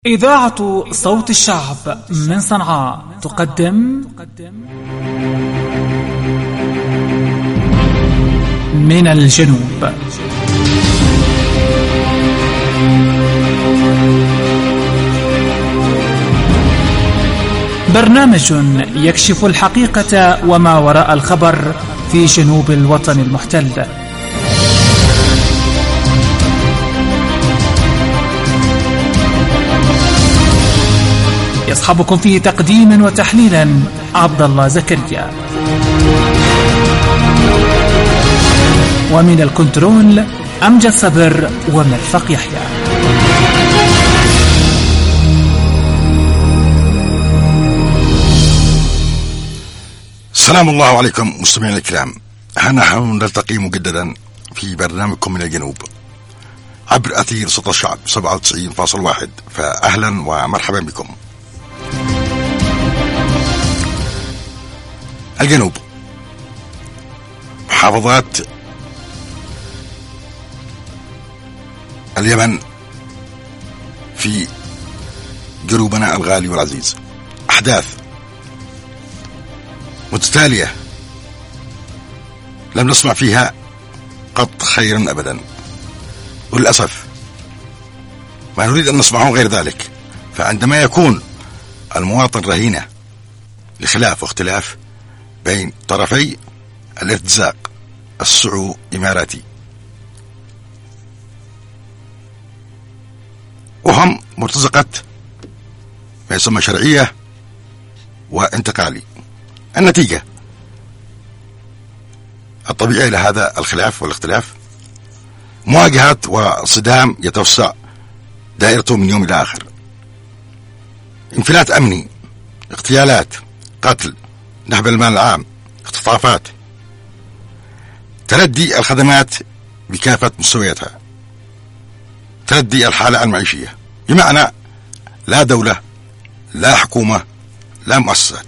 إذاعة صوت الشعب من صنعاء تقدم من الجنوب. برنامج يكشف الحقيقة وما وراء الخبر في جنوب الوطن المحتل. يصحبكم فيه تقديما وتحليلا عبد الله زكريا، ومن الكنترول أمجد صبر ومرفق يحيى. السلام الله عليكم مستمعينا الكرام، نحن نلتقي مجددا في برنامجكم من الجنوب عبر أثير صوت الشعب 97.1، فأهلا ومرحبا بكم. الجنوب، محافظات اليمن في جنوبنا الغالي والعزيز، أحداث متتالية لم نسمع فيها قط خيرا أبدا، وللأسف ما نريد أن نسمعه غير ذلك. فعندما يكون المواطن رهينة لخلاف واختلاف بين طرفي الارتزاق السعو إماراتي، وهم مرتزقة ما يسمى شرعية وانتقالي، النتيجة الطبيعية لهذا الخلاف والاختلاف مواجهة وصدام يتوسع دائرته من يوم إلى آخر، انفلات أمني، اغتيالات، قتل، نهب المال العام، اختطافات، تردي الخدمات بكافة مستوياتها، تردي الحالة المعيشية، بمعنى لا دولة، لا حكومة، لا مؤسسات.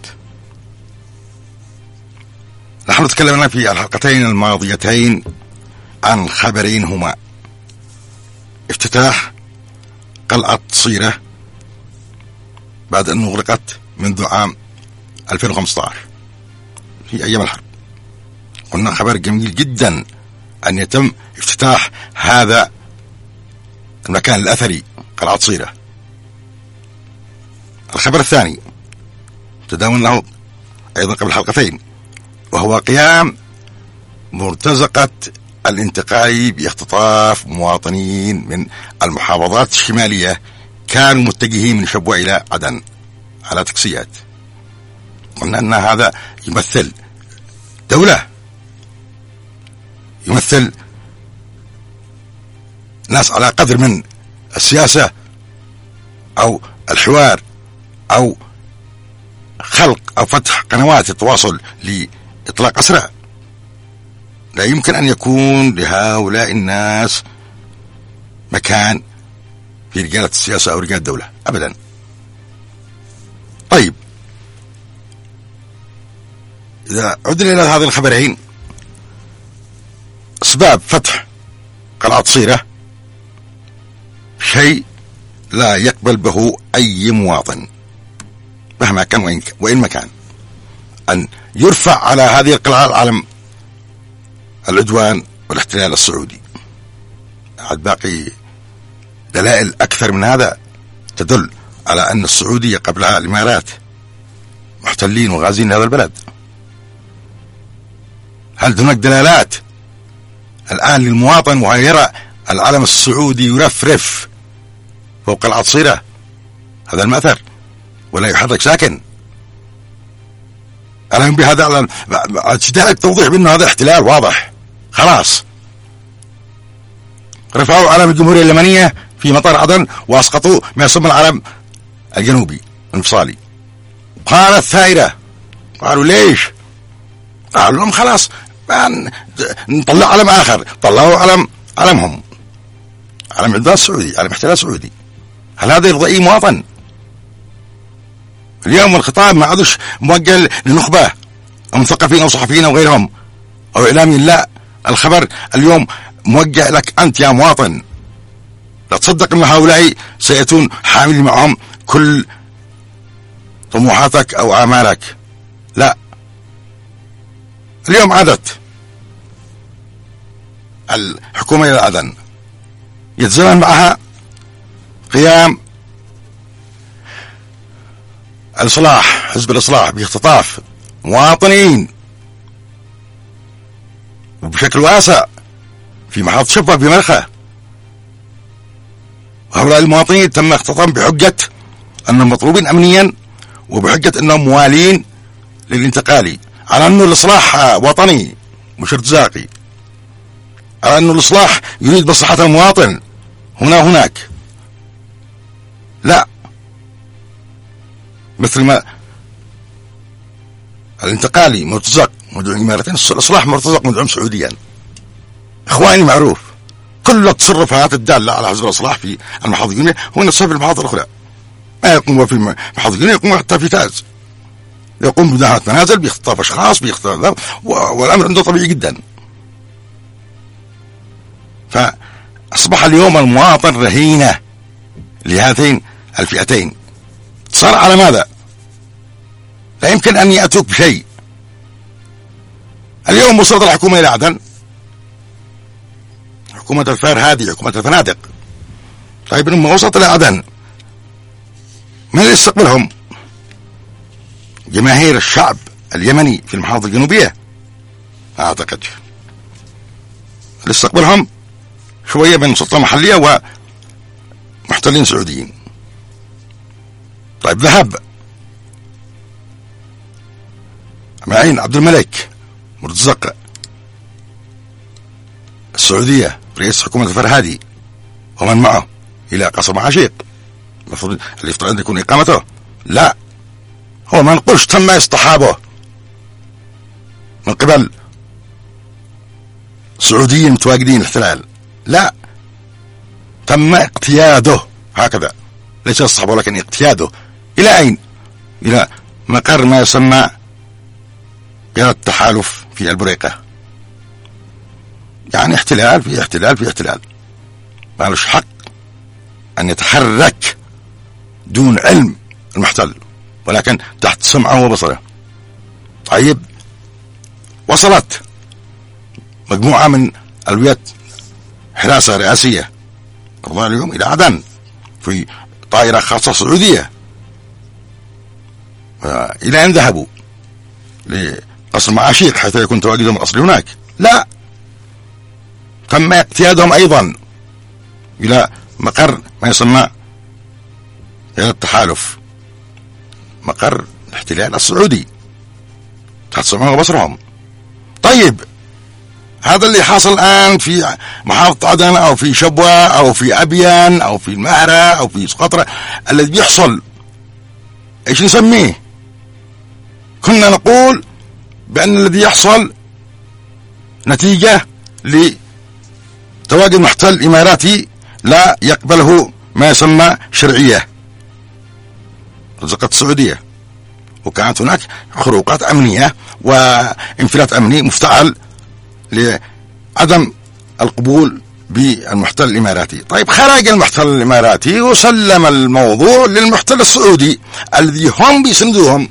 نحن تكلمنا في الحلقتين الماضيتين عن خبرين هما: افتتاح قلعة صيرة بعد أن أغلقت منذ عام 2015 في أيام الحرب. قلنا خبر جميل جدا أن يتم افتتاح هذا المكان الأثري قلعة صيرة. الخبر الثاني تداولناه أيضا قبل حلقتين، وهو قيام مرتزقة الانتقالي باختطاف مواطنين من المحافظات الشمالية كانوا متجهين من شبوة إلى عدن على تاكسيات. قلنا أن هذا يمثل دولة، يمثل ناس على قدر من السياسة أو الحوار أو خلق أو فتح قنوات التواصل لإطلاق أسرى. لا يمكن أن يكون لهؤلاء الناس مكان في رجالة السياسة أو رجال الدولة أبدا. طيب، إذا عدنا إلى هذه الخبرين، أسباب فتح قلعة صيرة شيء لا يقبل به أي مواطن مهما كان وإن مكان، أن يرفع على هذه القلعة العلم العدوان والاحتلال السعودي. عاد باقي دلائل أكثر من هذا تدل على أن السعودية قبلها الإمارات محتلين وغازين هذا البلد. هل هناك دلالات الآن للمواطن وهو يرى العلم السعودي يرفرف فوق قلعة صيرة؟ هذا المأثر ولا يحرك ساكن. أنا بهذا اشتهى توضيح بأنه هذا احتلال واضح. خلاص رفعوا علم الجمهورية اليمنية في مطار عدن واسقطوا ما يسمى العلم الجنوبي الانفصالي. قالت ثائرة، قالوا ليش؟ قالوا لهم خلاص نطلع علم آخر. طلعوا علمهم، علم عدوان سعودي، علم احتلال سعودي. هل هذا يرضي أي مواطن؟ اليوم الخطاب ما عادش موجه لنخبة أو مثقفين أو صحفيين أو غيرهم أو إعلاميين، لا، الخبر اليوم موجه لك أنت يا مواطن. لا تصدق أن هؤلاء سيأتون حامل معهم كل طموحاتك أو آمالك. لا، اليوم عادت الحكومة إلى الأذن، يتزامن معها قيام الإصلاح، حزب الإصلاح باختطاف مواطنين وبشكل واسع في محافظة شبرا في مرخة. وهؤلاء المواطنين تم اختطافهم بحجة أنهم مطلوبين أمنيا وبحجة أنهم موالين للانتقالي، على أنه الإصلاح وطني مش ارتزاقي، على أنه الإصلاح يريد مصلحة المواطن هنا وهناك. لا، مثل ما الانتقالي مرتزق مدعو إمارتين، الإصلاح مرتزق مدعوم سعوديا. إخواني معروف كل التصرفات الدالة على حزب الإصلاح في المحافظ الجنوبية هو نفسها في المحافظ الأخرى. ما يقوم في المحافظ الجنوبية يقوم حتى في تاز، يقوم بمداهمة منازل، باختطاف أشخاص، والأمر عنده طبيعي جدا. فأصبح اليوم المواطن رهينة لهاتين الفئتين. صار على ماذا؟ لا يمكن أن يأتوك بشيء. اليوم وصلت الحكومة إلى عدن، حكومة الفار هذه حكومة الفنادق. طيب لما وصلت إلى عدن من اللي يستقبلهم؟ جماهير الشعب اليمني في المحافظة الجنوبية. أعتقد اللي يستقبلهم شوية من سلطة محلية ومحتلين سعوديين. طيب ذهب معين عبد الملك مرتزق السعودية رئيس حكومة الفرهادي ومن معه إلى قصر معاشيق، المفروض اللي يفترض أن يكون إقامته. لا، هو ما نقولش تم اصطحابه من قبل سعوديين متواجدين الاحتلال، لا، تم اقتياده هكذا، ليس اصطحابه ولكن اقتياده. إلى أين؟ إلى مقر ما يسمى قيادة التحالف في البريقة. يعني احتلال في احتلال في احتلال، ما لهش حق أن يتحرك دون علم المحتل، ولكن تحت سمعه وبصره. طيب وصلت مجموعة من ألوية حراسة رئاسية اليوم إلى عدن في طائرة خاصة سعودية. إلى أن ذهبوا لقصر معاشيق حيث يكون تواجدهم الأصلي هناك؟ لا، تم اقتيادهم أيضا إلى مقر ما يسمى التحالف، مقر الاحتلال السعودي تحت سمعهم وبصرهم. طيب هذا اللي حاصل الآن في محافظة عدن أو في شبوة أو في أبيان أو في المهرة أو في سقطرى، الذي بيحصل إيش نسميه؟ كنا نقول بأن الذي يحصل نتيجة لتواجد محتل إماراتي لا يقبله ما يسمى شرعية رزقت السعودية، وكانت هناك خروقات أمنية وانفلات أمني مفتعل لعدم القبول بالمحتل الإماراتي. طيب خرج المحتل الإماراتي وسلم الموضوع للمحتل السعودي الذي هم بيسندوهم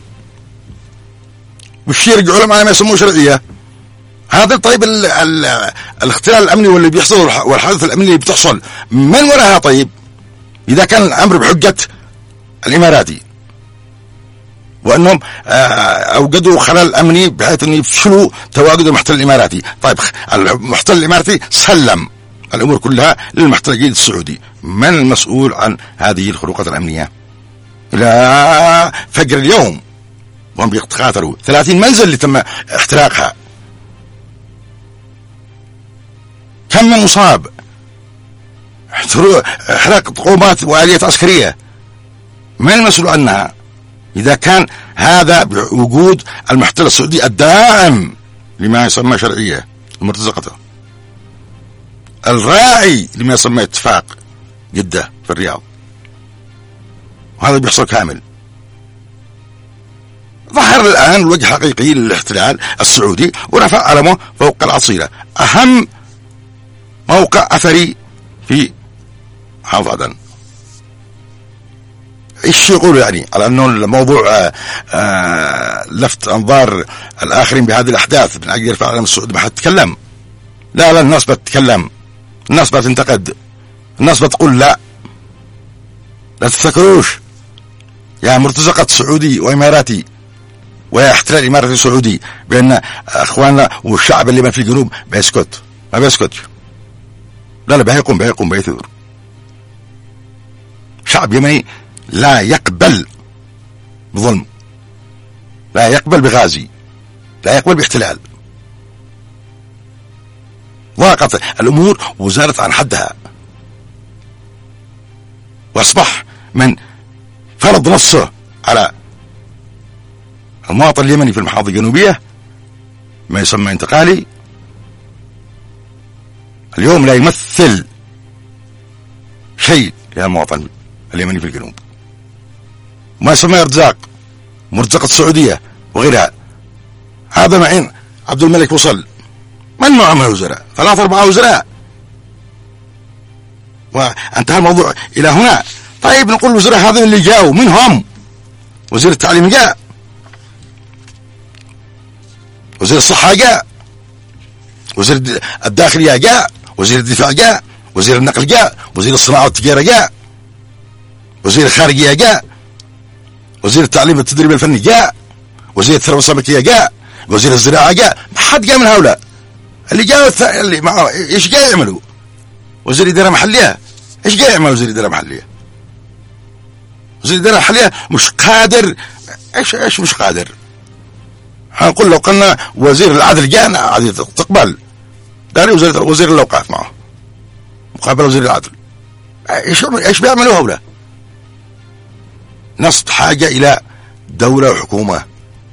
وش يرجعوا لهم على ما يسموه شرعية. هذا طيب الاختلال الأمني واللي بيحصل والحادث الأمني اللي بتحصل من وراها، طيب إذا كان الأمر بحجة الإماراتي وأنهم أوجدوا خلل أمني بحيث أن يفشلوا تواجد المحتل الإماراتي. طيب المحتل الإماراتي سلم الأمور كلها للمحتل الجديد السعودي، من المسؤول عن هذه الخروقات الأمنية؟ إلى فجر اليوم وهم بيقاتلوا 30 منزل اللي تم احتراقها، كم من مصاب، احراق طقومات وآليات عسكرية، من المسؤول عنها؟ إذا كان هذا بوجود المحتل السعودي الداعم لما يسمى شرعية المرتزقة، الراعي لما يسمى اتفاق جدة في الرياض، وهذا بيحصل كامل. ظهر الآن الوجه الحقيقي للاحتلال السعودي ورفع علمه فوق العصيرة، أهم موقع أثري في محافظ عدن. ايش يقولوا يعني على انه الموضوع لفت انظار الاخرين بهذه الاحداث من اجل يرفع العلم السعودي؟ ما حد تكلم. لا الناس بتتكلم، الناس بتنتقد، الناس بتقول لا تفكروش يا مرتزقة سعودي واماراتي ويا احتلال اماراتي سعودي بان اخواننا والشعب اللي ما في الجنوب ما بيسكت. لا بيقوم بيثور. شعب يمني لا يقبل بظلم، لا يقبل بغازي، لا يقبل باحتلال. ضاقت الامور وزارت عن حدها، واصبح من فرض نصه على المواطن اليمني في المحافظة الجنوبية ما يسمى انتقالي، اليوم لا يمثل شيء للمواطن اليمني في الجنوب. ما يسمى مرتزقة السعودية وغيرها. هذا معين عبد الملك وصل من معه من الوزراء 3-4 وزراء وانتهى الموضوع إلى هنا. طيب نقول الوزراء هذا اللي جاءوا منهم وزير التعليم جاء، وزير الصحة جاء، وزير الداخلية جاء، وزير الدفاع جاء، وزير النقل جاء، وزير الصناعة والتجارة جاء، وزير الخارجية جاء، وزير التعليم والتدريب الفني جاء، وزير الثروة السمكية جاء، وزير الزراعة جاء. ما حد جاء من هؤلاء اللي جاءوا. اللي معه ايش جاء يعملوا؟ وزير الإدارة المحلية ايش جاء يعمل؟ وزير الإدارة المحلية مش قادر. ايش مش قادر؟ هنقول لو قلنا وزير العدل جاءنا عادي تقبل، قال وزير الأوقاف معه مقابل وزير العدل. ايش بيعملوا هؤلاء؟ ناس بحاجة إلى دولة وحكومة،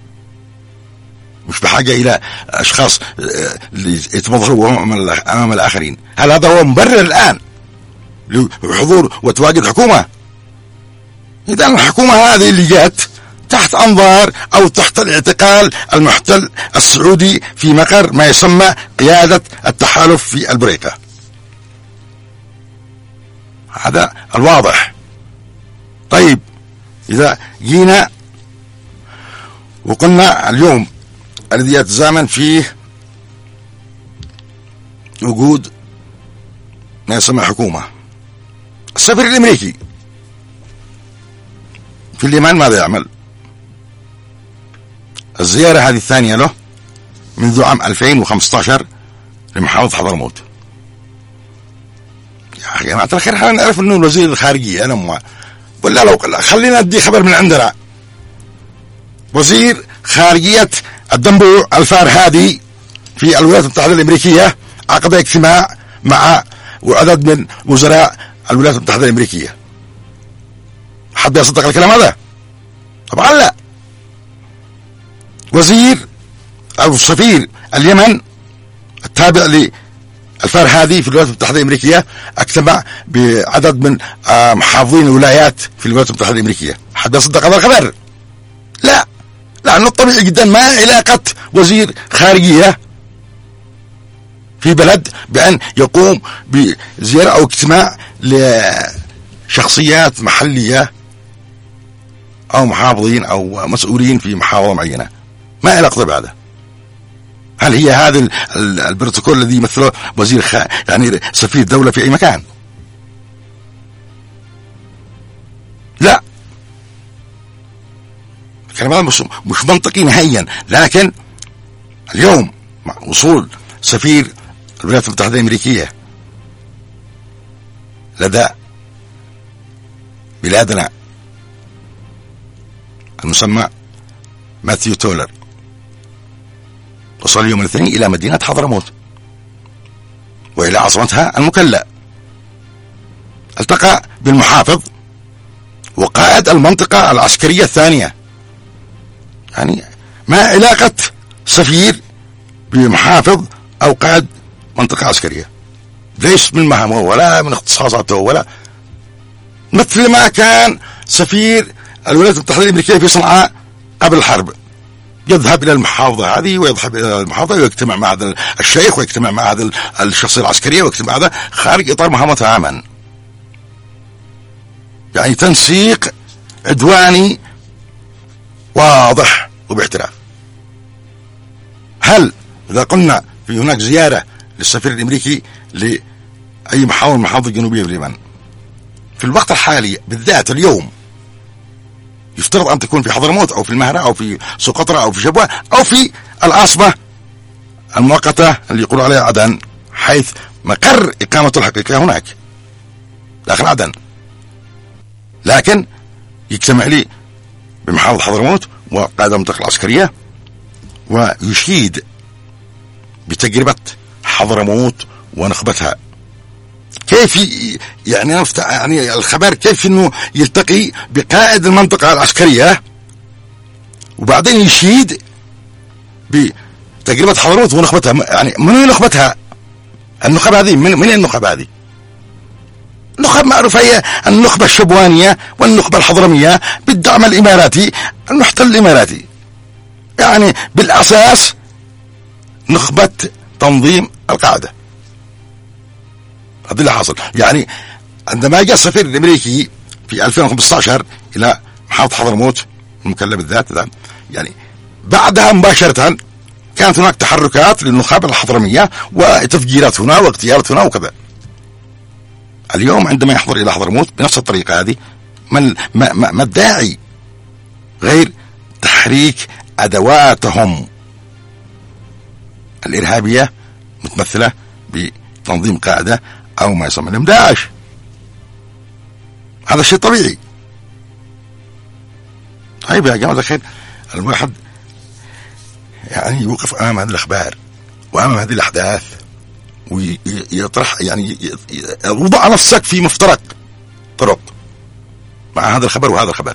مش بحاجة إلى أشخاص يتمظهروا أمام الآخرين. هل هذا هو مبرر الآن لحضور وتواجد حكومة؟ إذا الحكومة هذه اللي جات تحت أنظار أو تحت الاعتقال المحتل السعودي في مقر ما يسمى قيادة التحالف في البريقة. هذا الواضح. طيب إذا جينا وقلنا اليوم الذي يتزامن فيه وجود ما يسمى حكومة، السفير الأمريكي في اليمن ماذا يعمل؟ الزيارة هذه الثانية له منذ عام 2015 لمحافظة حضرموت. يا جماعة الخير احنا نعرف انه وزير الخارجية انا ولا لو خلينا ندي خبر من عندنا. وزير خارجية الدنبوع الفارهادي في الولايات المتحدة الأمريكية عقد اجتماع مع وعدد من وزراء الولايات المتحدة الأمريكية. حد يصدق الكلام هذا؟ طبعا لا. وزير أو سفير اليمن التابع للفارهادي في الولايات المتحدة الأمريكية اجتمع بعدد من محافظين الولايات في الولايات المتحدة الأمريكية. حد يصدق هذا الخبر؟ لا، لأنه طبيعي جدا ما علاقة وزير خارجية في بلد بأن يقوم بزيارة أو اجتماع لشخصيات محلية أو محافظين أو مسؤولين في محافظة معينة. ما علاقة بهذا. هل هي هذا البروتوكول الذي يمثله وزير يعني سفير دولة في أي مكان؟ لا، الكلام هذا مش منطقي نهائيا. لكن اليوم مع وصول سفير الولايات المتحدة الأمريكية لدى بلادنا المسمى ماثيو تولر، وصل يوم الاثنين إلى مدينة حضرموت وإلى عاصمتها المكلا. التقى بالمحافظ وقائد المنطقة العسكرية الثانية. يعني ما علاقة سفير بمحافظ أو قائد منطقة عسكرية؟ ليس من مهامه ولا من اختصاصاته ولا مثل ما كان سفير الولايات المتحدة الأمريكية في صنعاء قبل الحرب، يذهب إلى المحافظة هذه ويذهب إلى المحافظة ويجتمع مع هذا الشيخ ويجتمع مع هذا الشخصية العسكرية ويجتمع هذا خارج إطار مهامه تماما. يعني تنسيق عدواني واضح وباحتراف. هل إذا قلنا في هناك زيارة للسفير الأمريكي لأي محافظة من المحافظ الجنوبية في اليمن في الوقت الحالي بالذات اليوم، يفترض أن تكون في حضرموت أو في المهرة أو في سقطرى أو في شبوة أو في العاصمة المؤقتة اللي يقولوا عليها عدن، حيث مقر إقامة الحقيقة هناك داخل عدن، لكن يجتمع لي بمحافظة حضرموت وقائد المنطقة العسكرية ويشيد بتجربة حضرموت ونخبتها، كيف يعني الخبر كيف انه يلتقي بقائد المنطقة العسكرية وبعدين يشيد بتجربة حضرموت ونخبتها. يعني من نخبتها؟ النخب هذه من النخب هذه؟ النخب معروفة هي النخبة الشبوانية والنخبة الحضرمية بالدعم الإماراتي المحتل الإماراتي، يعني بالأساس نخبة تنظيم القاعدة. هذا اللي حاصل. يعني عندما جاء السفير الأمريكي في 2015 إلى محافظة حضرموت المكلف بالذات، يعني بعدها مباشرة كانت هناك تحركات للنخب الحضرمية وتفجيرات هنا واغتيالات هنا وكذا. اليوم عندما يحضر إلى حضرموت بنفس الطريقة هذه، ما الداعي غير تحريك أدواتهم الإرهابية متمثلة بتنظيم قاعدة أو ما يسمى لهم داعش. هذا شيء طبيعي. طيب يا جماعة الخير، الواحد يعني يوقف أمام هذه الأخبار وأمام هذه الأحداث ويطرح، يعني يوضع نفسك في مفترق طرق مع هذا الخبر وهذا الخبر.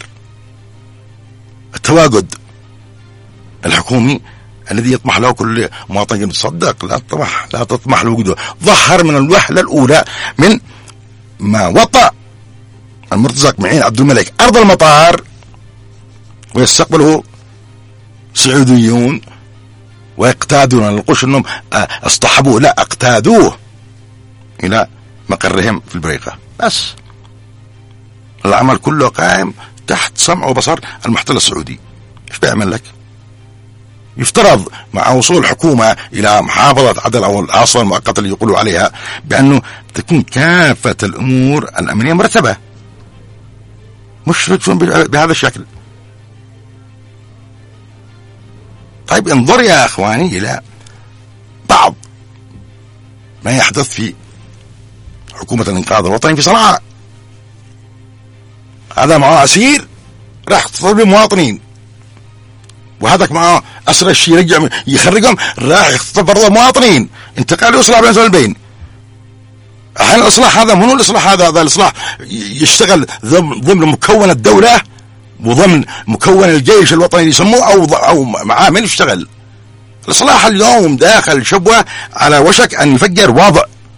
التواجد الحكومي الذي يطمح له كل مواطن يتصدق، لا تطمح لوجوده. ظهر من الوهلة الأولى من ما وطأ المرتزق معين عبد الملك أرض المطار ويستقبله سعوديون ويقتادون، نقولش انهم اصطحبوه، لا اقتادوه الى مقرهم في البريقة. بس العمل كله قائم تحت سمع وبصر المحتل السعودي. ايش بيعمل لك؟ يفترض مع وصول الحكومة الى محافظة عدن او العاصمة المؤقتة اللي يقولوا عليها بانه تكون كافة الامور الامنية مرتبة، مش تكون بهذا الشكل. طيب انظر يا اخواني الى بعض ما يحدث في حكومة الانقاذ الوطني في صنعاء. هذا معه اسير راح يتصل بمواطنين، وهذاك معه اسر الشيء يرجع يخرجهم راح يخطب برضه مواطنين، انتقال يصلح بين البين. احيانا الاصلاح هذا منو الاصلاح هذا الاصلاح يشتغل ضمن مكون الدولة وضمن مكون الجيش الوطني يسموه او معاه من يشتغل. الاصلاح اليوم داخل شبوة على وشك ان يفجر وضع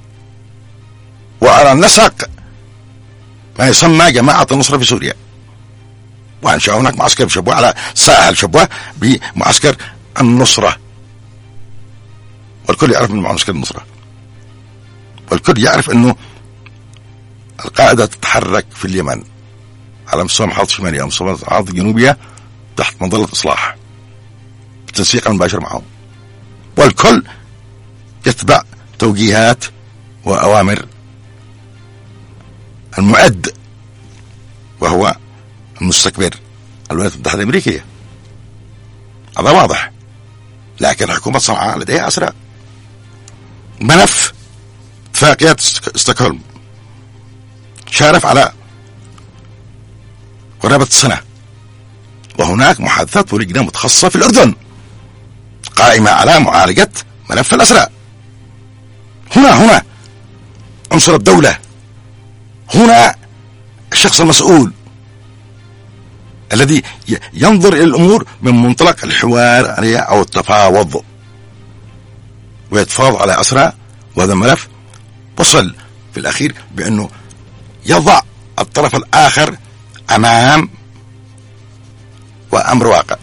وعلى نسق ما يسمى جماعة النصرة في سوريا، وانشأ هناك معسكر في شبوة على ساحل شبوة بمعسكر النصرة، والكل يعرف من معسكر النصرة، والكل يعرف انه القاعدة تتحرك في اليمن على مستوى المحافظة الشمالية ومستوى المحافظة الجنوبية تحت مظلة إصلاح بالتنسيق المباشر معهم، والكل يتبع توجيهات وأوامر المعد وهو المستكبر الولايات المتحدة الأمريكية. هذا واضح. لكن حكومة صنعاء لديها أسرى. ملف اتفاقية ستوكهولم شارف على قرابة السنة، وهناك محادثات ولجنة متخصصة في الأردن قائمة على معالجة ملف الأسرى. هنا عنصر الدولة، هنا الشخص المسؤول الذي ينظر إلى الأمور من منطلق الحوار أو التفاوض ويتفاوض على أسرى. وهذا الملف وصل في الأخير بأنه يضع الطرف الآخر أمام وأمر واقع.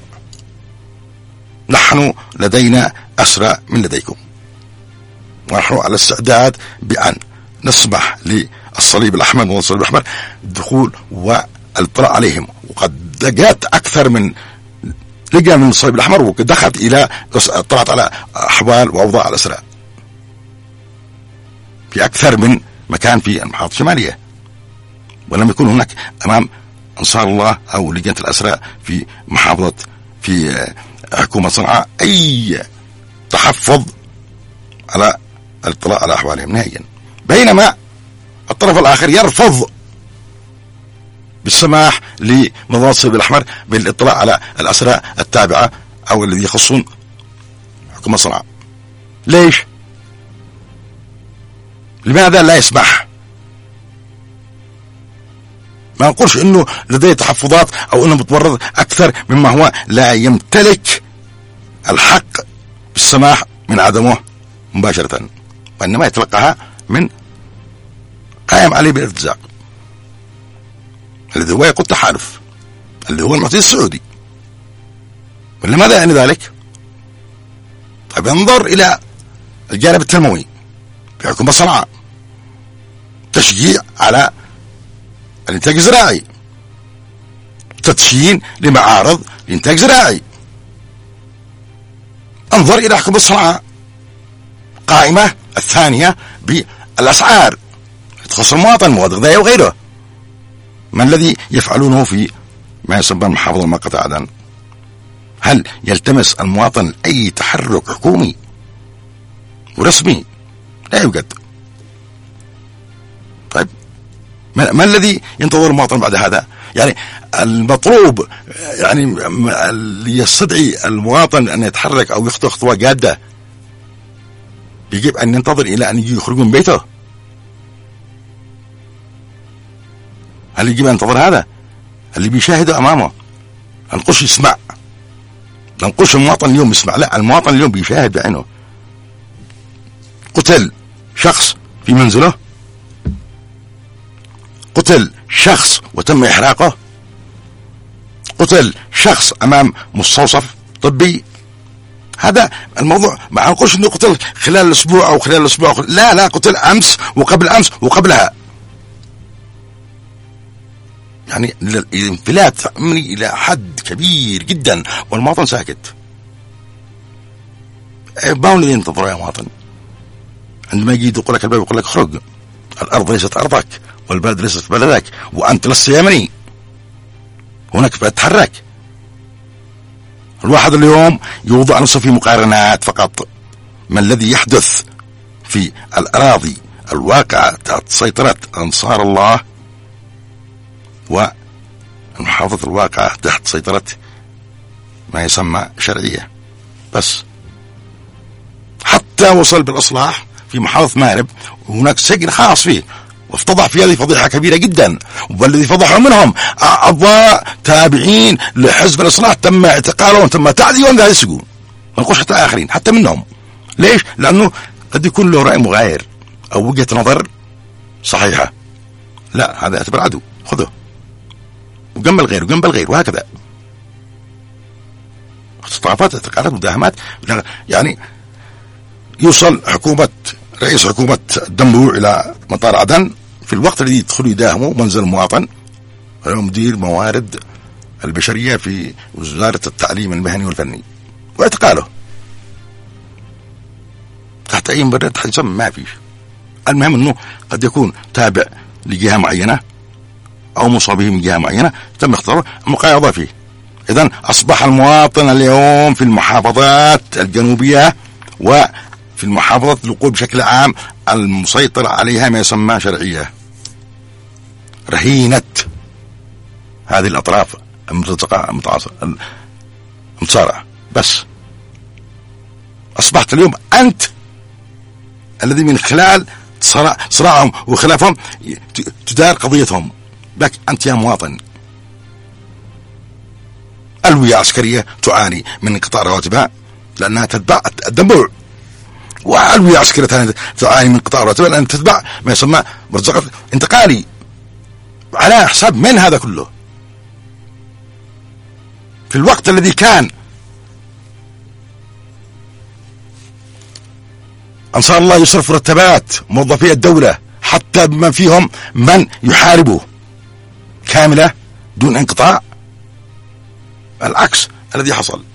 نحن لدينا أسرى من لديكم، ونحن على استعداد بأن نسمح الصليب الأحمر والصليب الأحمر الدخول والاطلاع عليهم، وقد لقيت أكثر من لقى من الصليب الأحمر ودخلت إلى اطلعت على أحوال وأوضاع الأسرى في أكثر من مكان في المحافظة الشمالية، ولم يكن هناك أمام أنصار الله أو لجنة الأسرى في محافظة في حكومة صنعاء أي تحفظ على الاطلاع على أحوالهم نهائيا، بينما الطرف الآخر يرفض بالسماح لمنظمة الصليب الأحمر بالاطلاع على الأسرى التابعة أو الذي يخصون حكومة صنعاء. ليش؟ لماذا لا يسمح؟ ما نقولش انه لديه تحفظات او انه متورط اكثر مما هو، لا يمتلك الحق بالسماح من عدمه مباشرة، وانما يتلقاها من قائم عليه بالارتزاق الذي هو يقود تحالف اللي هو المعتدي السعودي. ولماذا يعني ذلك؟ طيب انظر الى الجانب التنموي في حكومة صنعاء، تشجيع على الانتاج الزراعي، تدشين لمعارض الانتاج الزراعي. انظر الى حكومة صنعاء قائمة الثانية بالاسعار تخص المواطن، مواد غذائية وغيره. ما الذي يفعلونه في ما يسمى المحافظة المؤقتة عدن؟ هل يلتمس المواطن اي تحرك حكومي ورسمي؟ لا يوجد. طيب ما الذي ينتظر المواطن بعد هذا؟ يعني المطلوب يعني اللي يستدعي المواطن ان يتحرك او يخطو خطوة جادة يجب ان ينتظر الى ان يجي يخرجوا من بيته؟ هل يجب ان ينتظر هذا؟ اللي بيشاهده امامه، لا نقولش يسمع، لا نقولش المواطن اليوم يسمع، لا المواطن اليوم بيشاهد بعينه. قتل شخص في منزله، قتل شخص وتم إحراقه، قتل شخص أمام مستوصف طبي. هذا الموضوع، ما نقولش انه قتل خلال الأسبوع أو خلال الأسبوع، لا قتل أمس وقبل أمس وقبلها. يعني الانفلات أمني إلى حد كبير جدا والمواطن ساكت. ما هو الذي ينتظر يا مواطن؟ عندما يجي يقول لك الباب يقول لك خرج، الأرض ليست أرضك والبلد ليست بلدك وأنت لست يمني، هناك فتحرك. الواحد اليوم يوضع نفسه في مقارنات فقط. ما الذي يحدث في الأراضي الواقعة تحت سيطرة أنصار الله والمحافظة الواقعة تحت سيطرة ما يسمى شرعية بس. حتى وصل بالإصلاح في محافظة مأرب وهناك سجن خاص فيه، وافتضح في هذه فضيحة كبيرة جدا. والذي فضحوا منهم أعضاء تابعين لحزب الإصلاح تم اعتقالهم، تم تعذيبهم في هذه السجون. ما نقولش حتى آخرين، حتى منهم. ليش؟ لأنه قد يكون له رأي مغاير أو وجهة نظر صحيحة، لا هذا يعتبر عدو، خذه وجنب الغير وجنب الغير وهكذا. اختطافات، اعتقالات، مداهمات. يعني يوصل رئيس حكومة الدنبوع إلى مطار عدن في الوقت الذي يدخل يداهمه منزل المواطن، مدير موارد البشرية في وزارة التعليم المهني والفني، واعتقاله تحت أي مبرر، تحت يسمى ما فيش. المهم أنه قد يكون تابع لجهة معينة أو مصابه من جهة معينة تم اختياره مقايضة فيه. إذن أصبح المواطن اليوم في المحافظات الجنوبية وفي المحافظات الوقود بشكل عام المسيطر عليها ما يسمى شرعية، رهينة هذه الأطراف المتصارعة. بس أصبحت اليوم أنت الذي من خلال صراعهم وخلافهم تدار قضيتهم. لك أنت يا مواطن، ألوية عسكرية تعاني من انقطاع رواتبها لأنها تتبع الدنبوع، وألوية عسكرية تعاني من انقطاع رواتبها لأنها تتبع ما يسمى مرزقة انتقالي. على حساب من هذا كله؟ في الوقت الذي كان أنصار الله يصرف مرتبات موظفي الدولة حتى بما فيهم من يحاربه كاملة دون انقطاع. العكس الذي حصل،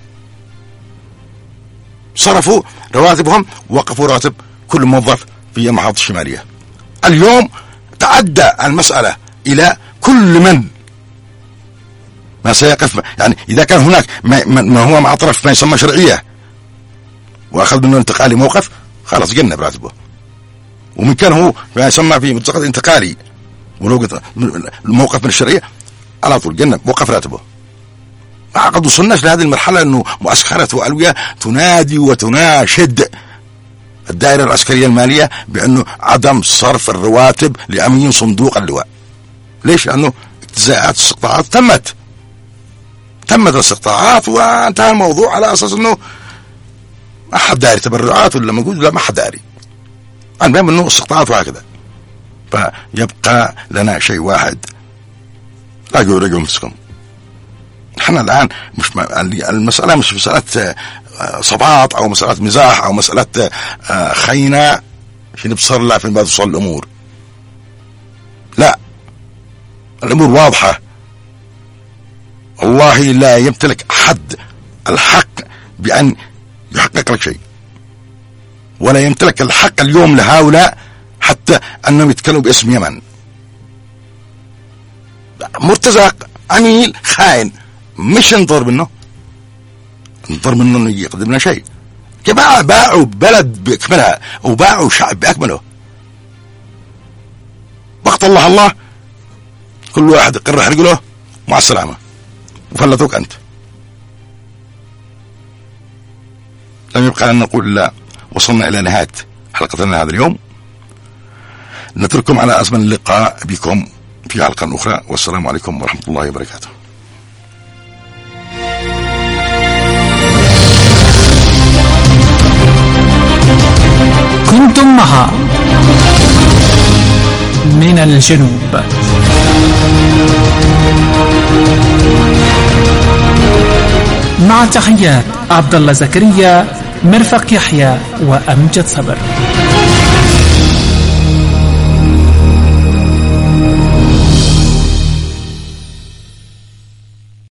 صرفوا رواتبهم، وقفوا راتب كل موظف في المحافظ الشمالية. اليوم تعدى المسألة إلى كل من ما سيقف، يعني إذا كان هناك ما هو مع طرف ما يسمى شرعية وأخذ منه انتقالي موقف، خلاص جنب راتبه. ومن كان هو ما يسمى في متساقط انتقالي الموقف من الشرعية، على طول جنب وقف راتبه. قد وصلناش لهذه المرحلة أنه مؤسسات وألوية تنادي وتناشد الدائرة العسكرية المالية بأنه عدم صرف الرواتب لأمين صندوق اللواء. ليش؟ لأنه اجتزاءات الاستقطاعات تمت الاستقطاعات وانتهى الموضوع على أساس أنه ما حد داري تبرعات ولا موجود، لا ما حد داري، المهم أنه استقطاعات وهكذا. فيبقى لنا شيء واحد، لا رجعوا نفسكم. احنا الآن مش المسألة مش مسألة صباط أو مسألة مزاح أو مسألة خينة في نبصر لا في بعض توصل الأمور. لا، الأمور واضحة. والله لا يمتلك أحد الحق بأن يحقق لك شيء، ولا يمتلك الحق اليوم لهؤلاء حتى أنهم يتكلموا باسم يمن. مرتزق عميل خائن، مش ننظر منه انه يقدم لنا شيء. جماعة باعوا بلد بأكملها وباعوا شعب بأكمله. وقت الله كل واحد يقرر حرقله مع السلامة وفلتوك أنت. لم يبقى أن نقول لا. وصلنا إلى نهاية حلقتنا هذا اليوم، نترككم على أزمن اللقاء بكم في حلقة أخرى، والسلام عليكم ورحمة الله وبركاته. كنتم مع من الجنوب. مع تحيات عبد الله زكريا، مرفق يحيى، وأمجد صبر.